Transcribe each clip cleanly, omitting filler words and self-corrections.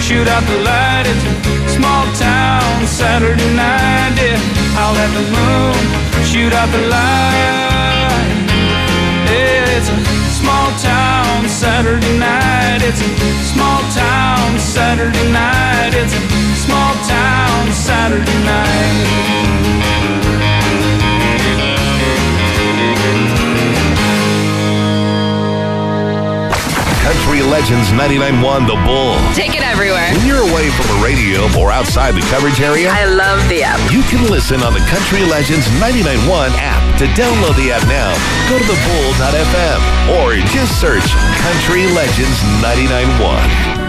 shoot out the light. It's a small town Saturday night. Yeah, I'll let the moon shoot out the light. Yeah, it's a small town Saturday night. It's a small town Saturday night. It's a small town Saturday night. Country Legends 99.1 The Bull. Take it everywhere. When you're away from a radio or outside the coverage area, I love the app. You can listen on the Country Legends 99.1 app. To download the app now, go to thebull.fm or just search Country Legends 99.1.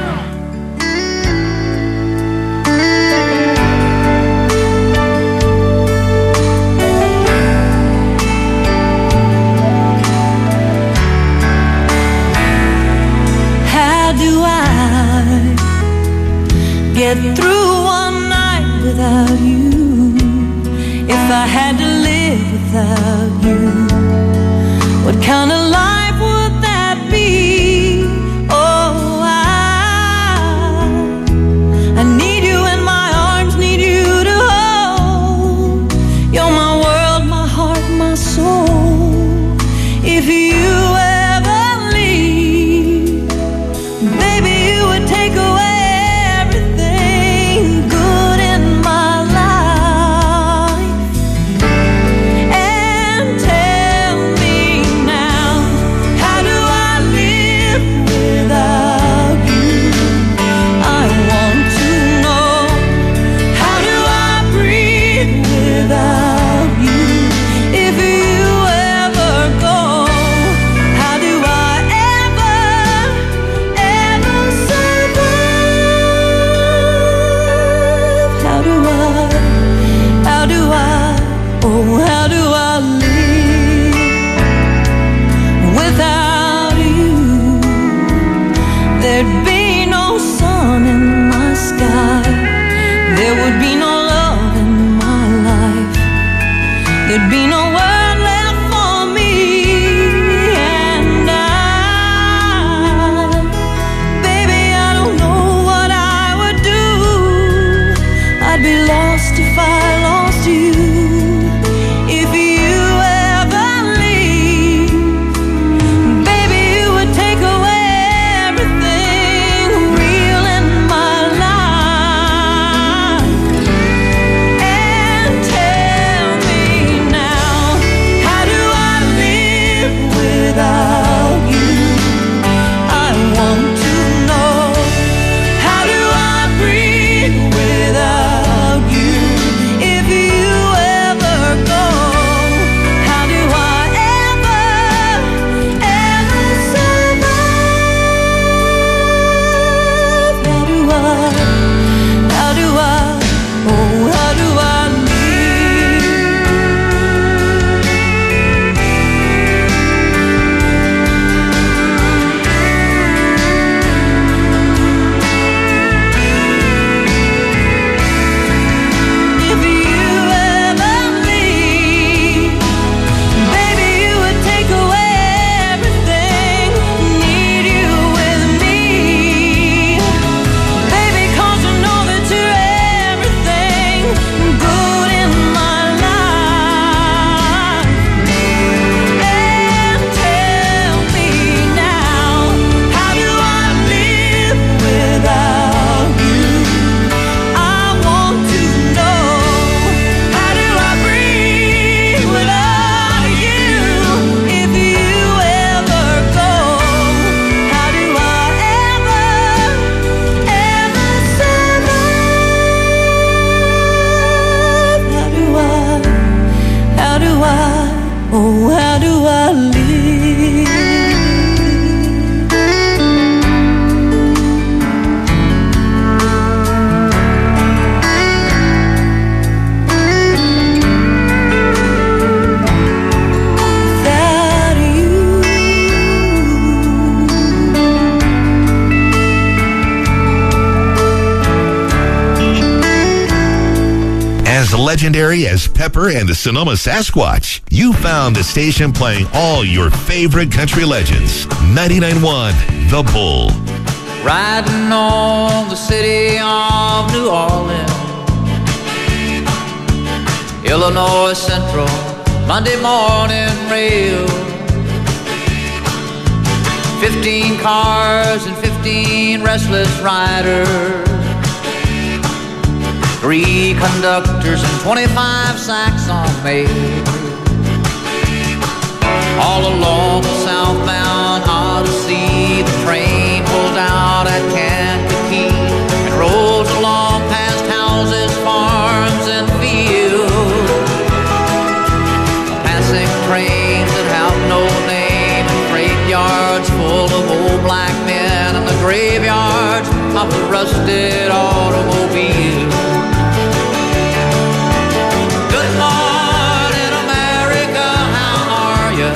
Get through one night without you. If I had to live without you, what kind of life would that be? Oh, I need you in my arms, need you to hold. You're my world, my heart, my soul. If you ever leave, baby, you would take away legendary as Pepper and the Sonoma Sasquatch. You found the station playing all your favorite country legends. 99.1 The Bull. riding on the city of New Orleans. Illinois Central, Monday morning rail. 15 cars and 15 restless riders. 3 conductors and 25 sacks on mail. All along the southbound Odyssey, the train pulls out at Kankakee and rolls along past houses, farms, and fields. Passing trains that have no name and freight yards full of old black men and the graveyards of the rusted automobiles. Good morning, America, how are you?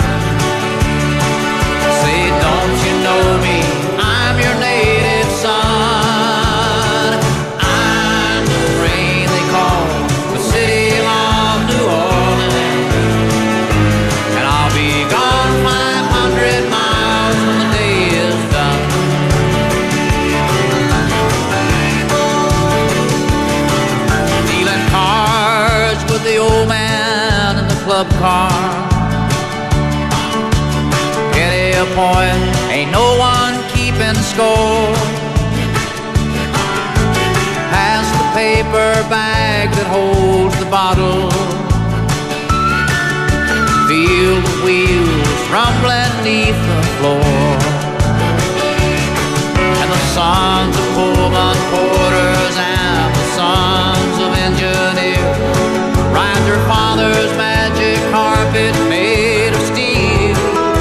Say, don't you know me? I'm your native son. I'm the train they call the city of New Orleans. And I'll be gone 500 miles when the day is done. Dealing cards with the old man in the club car. Penny a point, ain't no one keeping score. Pass the paper bag that holds the bottle. Feel the wheels rumbling beneath the floor. And the sons of Pullman porters and the sons of engineers ride their father's magic carpet made of steel.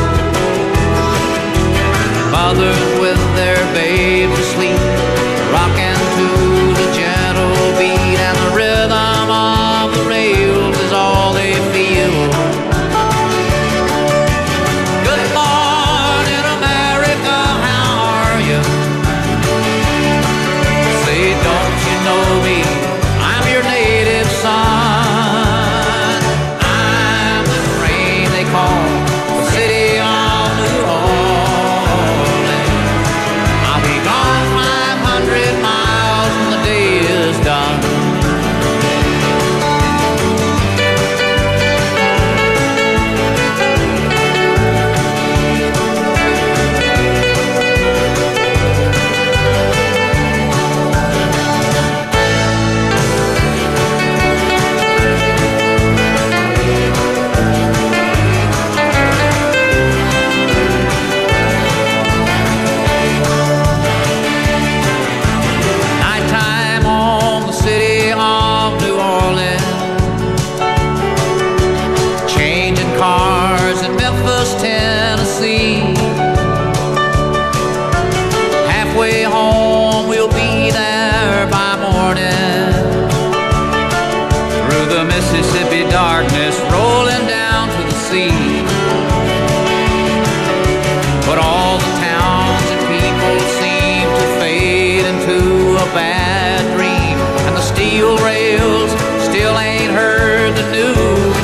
Mothers with their babes asleep, rocking to the gentle beat, and the rhythm of the rails is all they feel. Good morning, America, how are you? Say, don't you know me? I'm your native son. I'm the train they call the city of New Orleans. I'll be gone 500 miles when the day is done. Nighttime on the city of New Orleans. Changing cars in Memphis, Tennessee. Halfway home, we'll be there by morning. Through the Mississippi darkness, rolling down to the sea. But all the towns and people seem to fade into a bad dream, and the steel rails still ain't heard the news.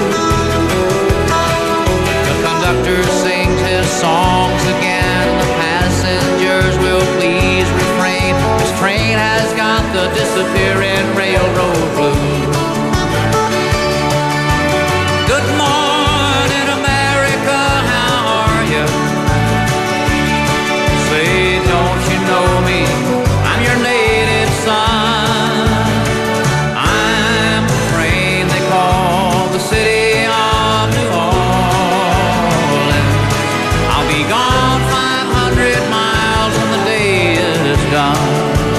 The conductor sings his songs again, the passengers will please refrain. This train has got the disappearing railroad blues. Good morning, America, how are you? Say, don't you know me? I'm your native son. I'm the train they call the city of New Orleans. I'll be gone 500 miles when the day is done.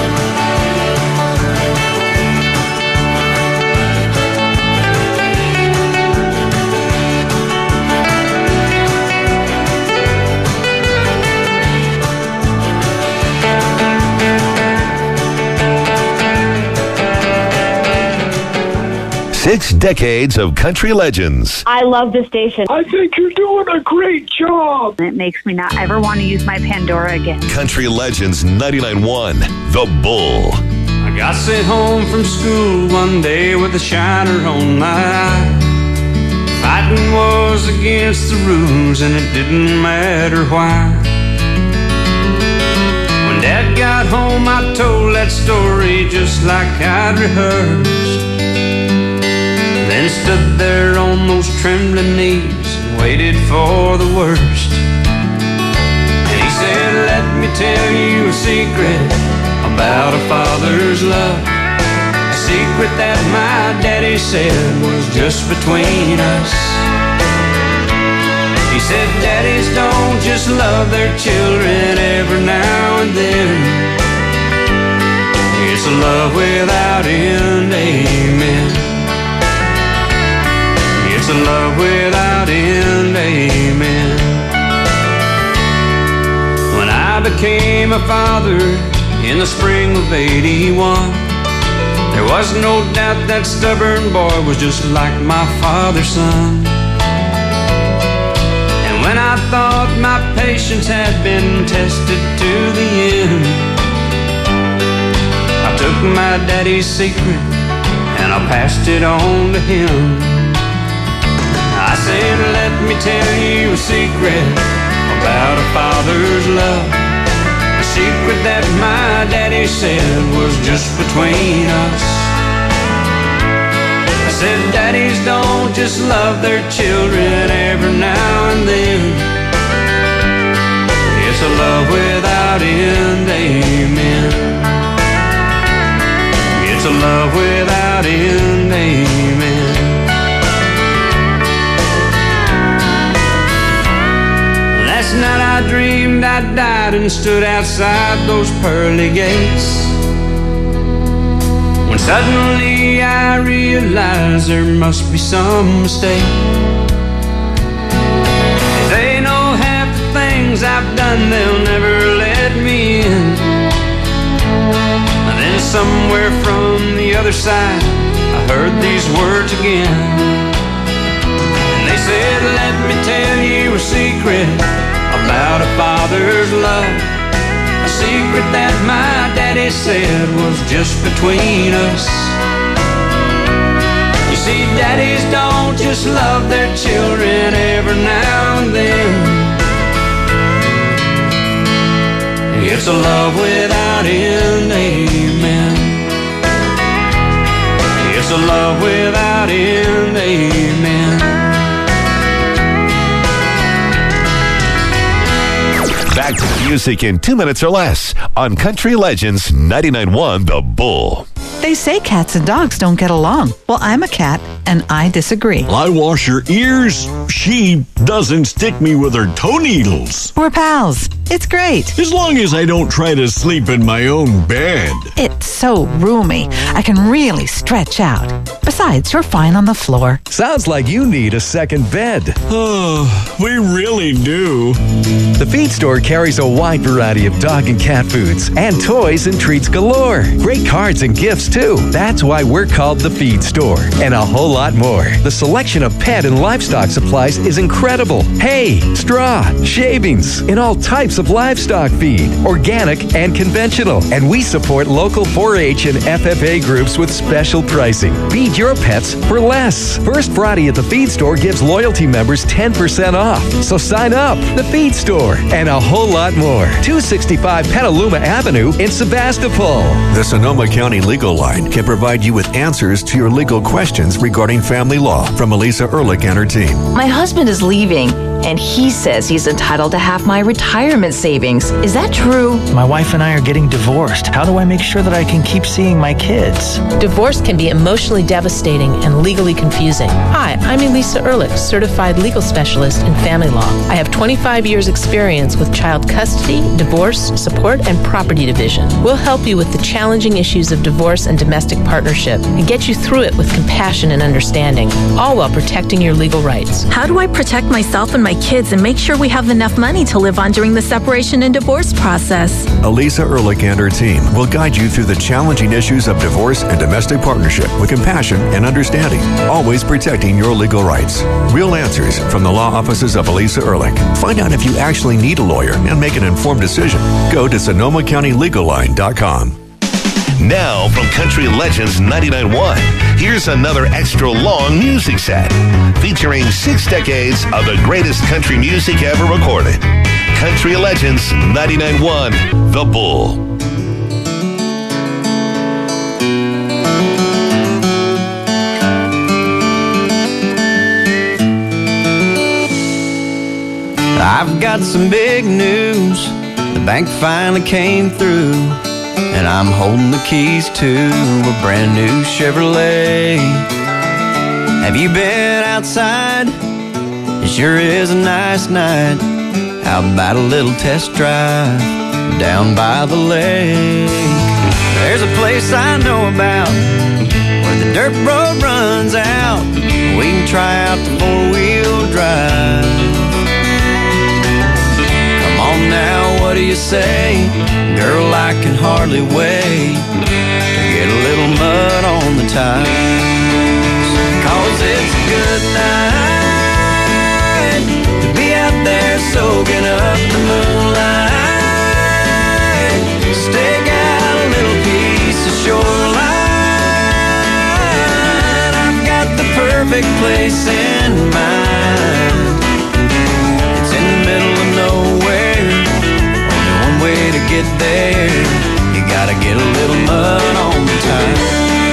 Six decades of country legends. I love this station. I think you're doing a great job. It makes me not ever want to use my Pandora again. Country Legends 99.1, The Bull. I got sent home from school one day with a shiner on my eye. Fighting was against the rules and it didn't matter why. When Dad got home, I told that story just like I'd rehearsed. Then stood there on those trembling knees and waited for the worst. And he said, let me tell you a secret about a father's love. A secret that my daddy said was just between us. He said, daddies don't just love their children every now and then. It's a love without end, amen. It's a love without end, amen. When I became a father in the spring of '81, there was no doubt that stubborn boy was just like my father's son. When I thought my patience had been tested to the end, I took my daddy's secret and I passed it on to him. I said, let me tell you a secret about a father's love. A secret that my daddy said was just between us. I said, daddies don't just love their children every now and then. It's a love without end, amen. It's a love without end, amen. Last night I dreamed I died and stood outside those pearly gates, when suddenly I realized there must be some mistake. If they know half the things I've done, they'll never let me in. And then somewhere from the other side, I heard these words again. And they said, let me tell you a secret about a father's love. A secret that my daddy said was just between us. You see, daddies don't just love their children every now and then. It's a love without end, amen. It's a love without end, amen. Back to the music in 2 minutes or less on Country Legends 99.1 The Bull. They say cats and dogs don't get along. Well, I'm a cat, and I disagree. I wash her ears. She doesn't stick me with her toe needles. We're pals. It's great. As long as I don't try to sleep in my own bed. It's so roomy. I can really stretch out. Besides, you're fine on the floor. Sounds like you need a second bed. Oh, we really do. The Feed Store carries a wide variety of dog and cat foods and toys and treats galore. Great cards and gifts, too. That's why we're called The Feed Store. And a whole lot more. The selection of pet and livestock supplies is incredible. Hay, straw, shavings, and all types of livestock feed, organic and conventional. And we support local 4-H and FFA groups with special pricing. Feed your pets for less. First Friday at the Feed Store gives loyalty members 10% off. So sign up. The Feed Store and a whole lot more. 265 Petaluma Avenue in Sebastopol. The Sonoma County Legal Line can provide you with answers to your legal questions regarding family law from Elisa Ehrlich and her team. My husband is leaving, and he says he's entitled to half my retirement savings. Is that true? My wife and I are getting divorced. How do I make sure that I can keep seeing my kids? Divorce can be emotionally devastating and legally confusing. Hi, I'm Elisa Ehrlich, certified legal specialist in family law. I have 25 years experience with child custody, divorce, support, and property division. We'll help you with the challenging issues of divorce and domestic partnership and get you through it with compassion and understanding, all while protecting your legal rights. How do I protect myself and my kids and make sure we have enough money to live on during the separation and divorce process? Elisa Ehrlich and her team will guide you through the challenging issues of divorce and domestic partnership with compassion and understanding, always protecting your legal rights. Real answers from the law offices of Elisa Ehrlich. Find out if you actually need a lawyer and make an informed decision. Go to SonomaCountyLegalLine.com. Now from Country Legends 99.1, here's another extra long music set featuring 6 decades of the greatest country music ever recorded. Country Legends 99.1 The Bull. I've got some big news. The bank finally came through, and I'm holding the keys to a brand new Chevrolet. Have you been outside? It sure is a nice night. How about a little test drive down by the lake? There's a place I know about where the dirt road runs out. We can try out the four-wheel drive. Now, what do you say? Girl, I can hardly wait to get a little mud on the tires. 'Cause it's a good night to be out there soaking up the moonlight. Stake out a little piece of shoreline. I've got the perfect place in mind. It's in the middle of nowhere. Way to get there, you gotta get a little mud on the tires.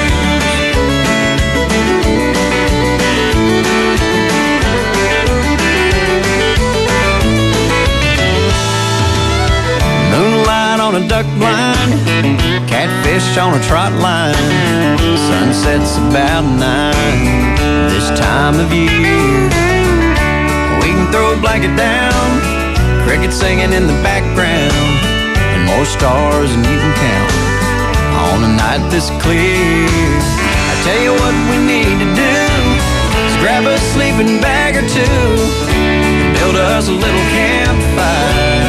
Moonlight on a duck blind, catfish on a trot line. Sunset's about 9 this time of year. We can throw a blanket down, crickets singing in the background, and more stars than you can count on a night this clear. I tell you what we need to do is grab a sleeping bag or two and build us a little campfire.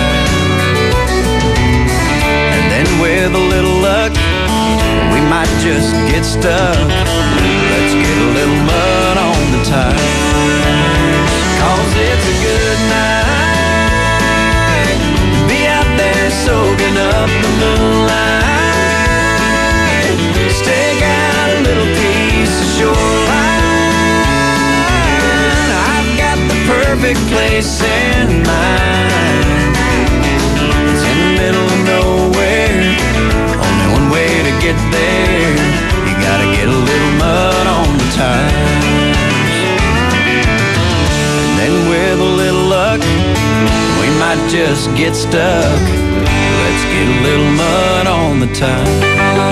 And then with a little luck, we might just get stuck. Let's get a little mud on the tires. 'Cause it's a good night, soaking up the moonlight. Stake out a little piece of shoreline. I've got the perfect place in mind. It's in the middle of nowhere. Only one way to get there. You gotta get a little mud on the tires. And then with a little luck, we might just get stuck. Let's get a little mud on the tires.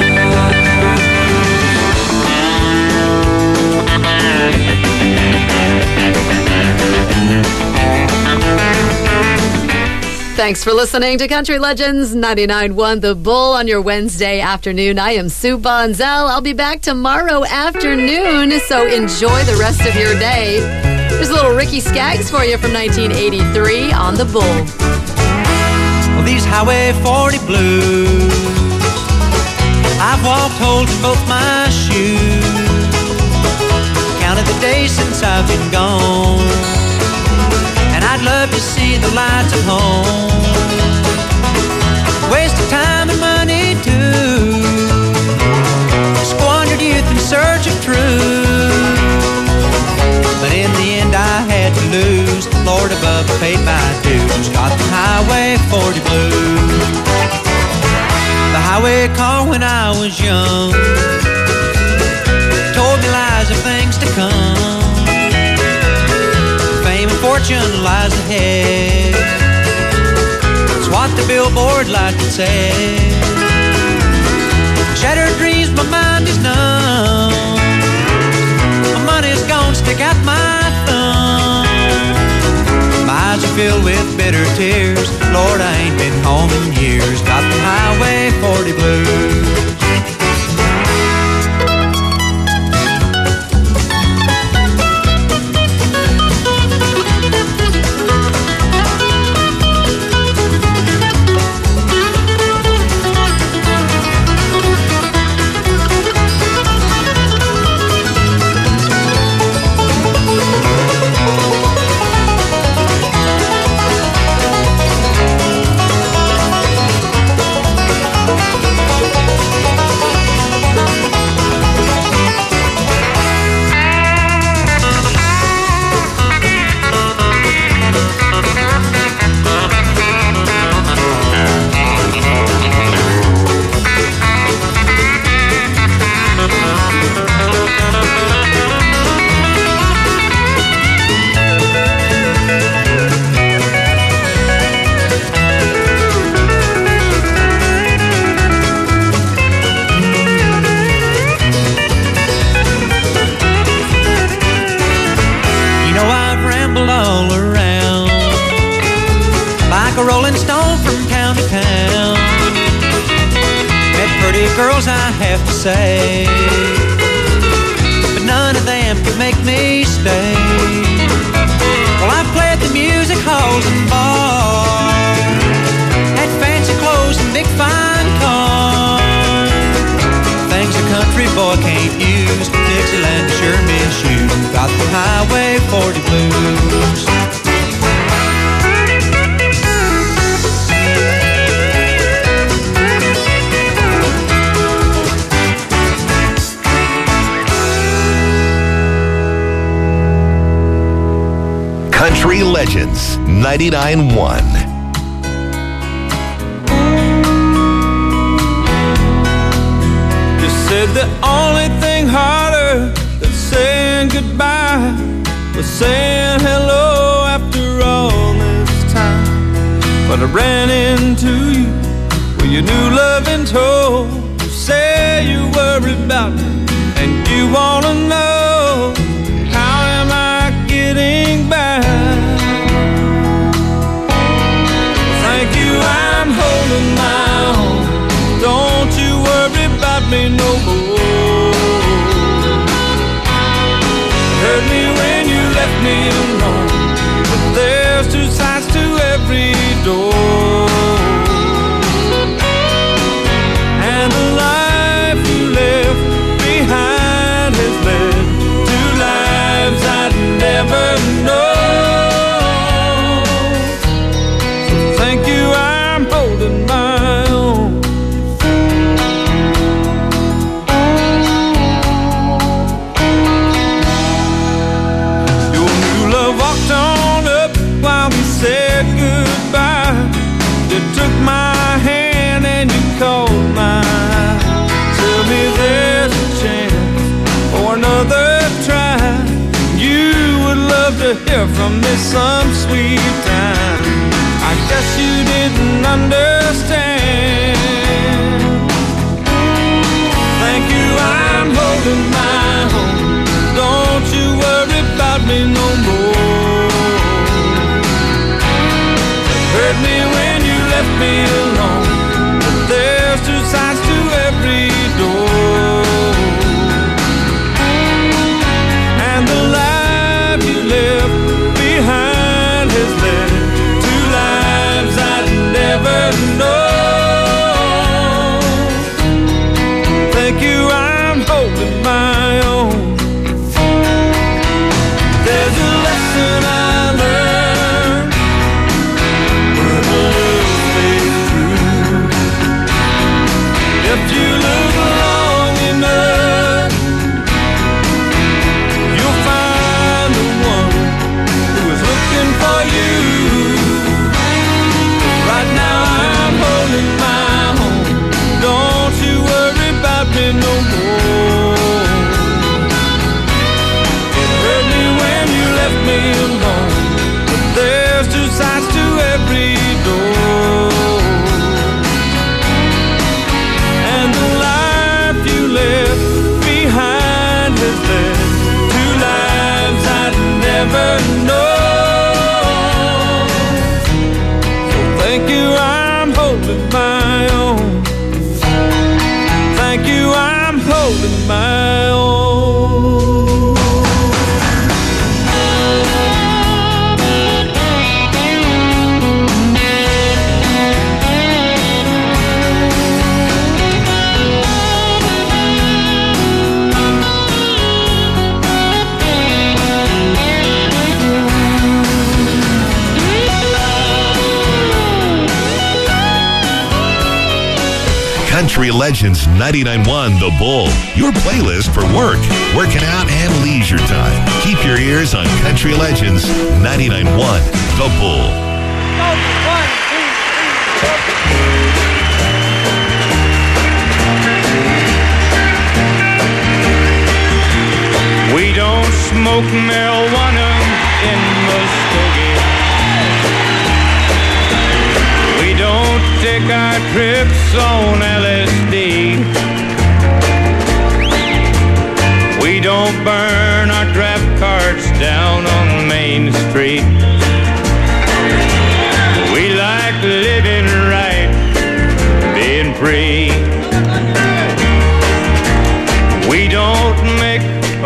Thanks for listening to Country Legends 99.1 The Bull on your Wednesday afternoon. I am Sue Bonzel. I'll be back tomorrow afternoon, so enjoy the rest of your day. There's a little Ricky Skaggs for you from 1983 on The Bull. Well, these Highway 40 blues, I've walked holes in both my shoes. Counted the days since I've been gone, and I'd love to see the lights at home. Wasted time and money too, squandered youth in search of truth. But in the end I had to lose. The Lord above paid my dues. Got the Highway 40 blues. The highway car when I was young told me lies of things to come. Fame and fortune lies ahead. It's what the billboard lights would say. Shattered dreams, my mind is numb. My money's gone, stick out my thumb. My eyes are filled with bitter tears. Lord, I ain't been home in years. Got the Highway 40 blues. I have to say, but none of them could make me stay. Well, I've played the music halls and bars, had fancy clothes and big fine cars, things a country boy can't use. Dixieland sure miss you. Got the Highway 40 blues. Country Legends 99.1. You said the only thing harder than saying goodbye was saying hello after all this time. But I ran into you with your new love in tow. You say you worry about me and you wanna know, how am I getting by? Thank you, I'm holding my own. Don't you worry about me no more. Hurt me when you left me alone, but there's two sides to every door. And the life you left behind has led to lives I'd never know. So thank you, I'm holding my own. Your new love walked on up while we said goodbye. You took my hand and you called mine. Tell me there's a chance for another try. You would love to hear from me some sweet time. I guess you didn't understand. Thank you, I'm holding my own. Don't you worry about me no more. Hurt me when you left me alone, but there's two sides to every door. And the life you left behind has led to lives I'd never know. Thank you, I'm holding my own. There's a lesson I learned, where the love stays true. If you look long enough, you'll find the one who is looking for you. Right now I'm holding my own. Don't you worry about me no more. It hurt me when you left me alone, but there's two sides to every door. And the life you left behind has led to lives I'd never know. So thank you, I'm holding my own. Thank you, I'm holding my own. Country Legends 99.1 The Bull, your playlist for work, working out, and leisure time. Keep your ears on Country Legends 99.1 The Bull. We don't smoke marijuana in Muskogee. We don't take our trips on LSD. We don't burn our draft cards down on Main Street. We like living right, being free.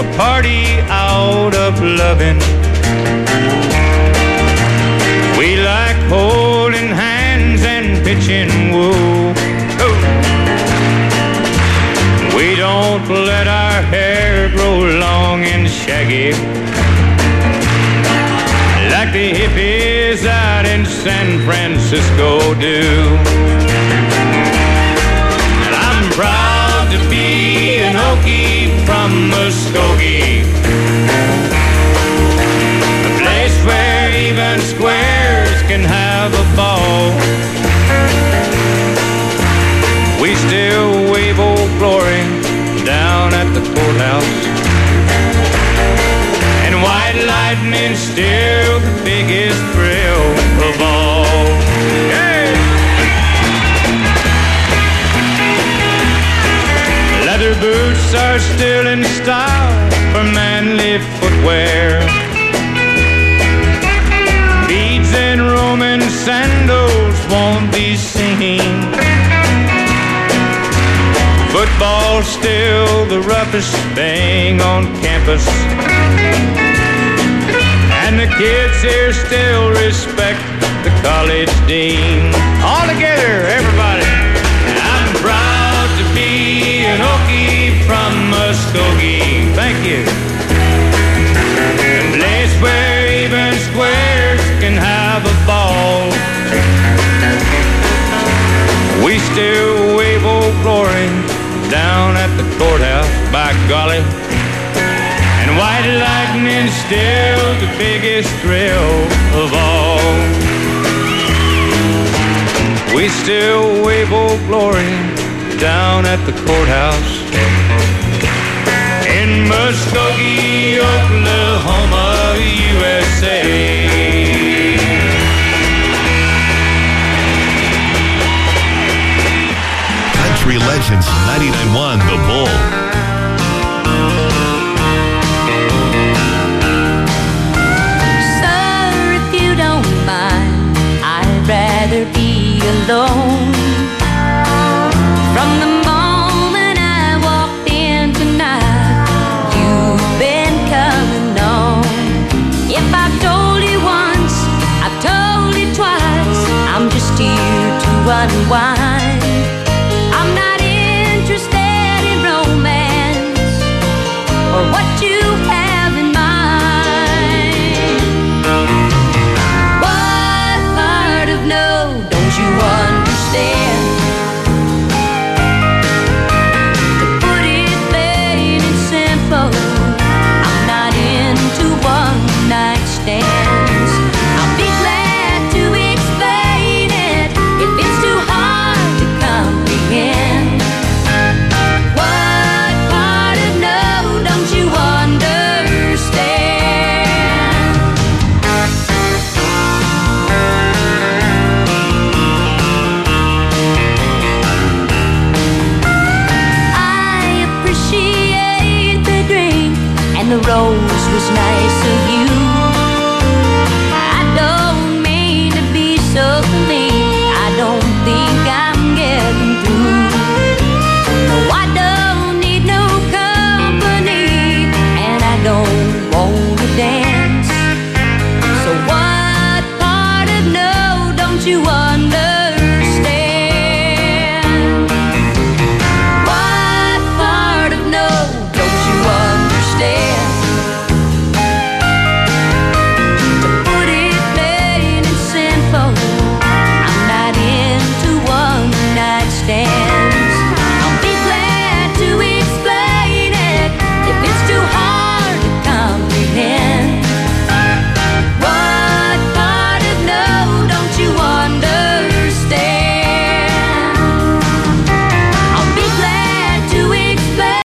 a party out of loving. We like holding hands and pitching wool. Oh. We don't let our hair grow long and shaggy like the hippies out in San Francisco do. And I'm proud to be an Okie from Muskogee, a place where even squares can have a ball. We still wave Old Glory down at the courthouse, and white lightning's still the biggest thrill of all. Hey! Leather boots are still in style for manly footwear. Beads and Roman sandals won't be seen. Football's still the roughest thing on campus, and the kids here still respect the college dean. All together, everybody. I'm proud to be an Okie from Muskogee. Thank you. A place where even squares can have a ball. We still wave Old Glory down at the courthouse, by golly. And white lightning's still the biggest thrill of all. We still wave Old Glory down at the courthouse in Muskogee, Oklahoma, USA. Country Legends 99.1 The Bull. Sir, if you don't mind, I'd rather be alone. From the moment I walked in tonight, you've been coming on. If I've told you once, I've told you twice, I'm just here to unwind. I'm not interested in romance or what you have in mind. What part of no don't you understand? To put it plain and simple, I'm not into one-night stands. I'll be glad to explain it if it's too hard to comprehend. What part of no don't you understand? I appreciate the drink, and the rose was nice of you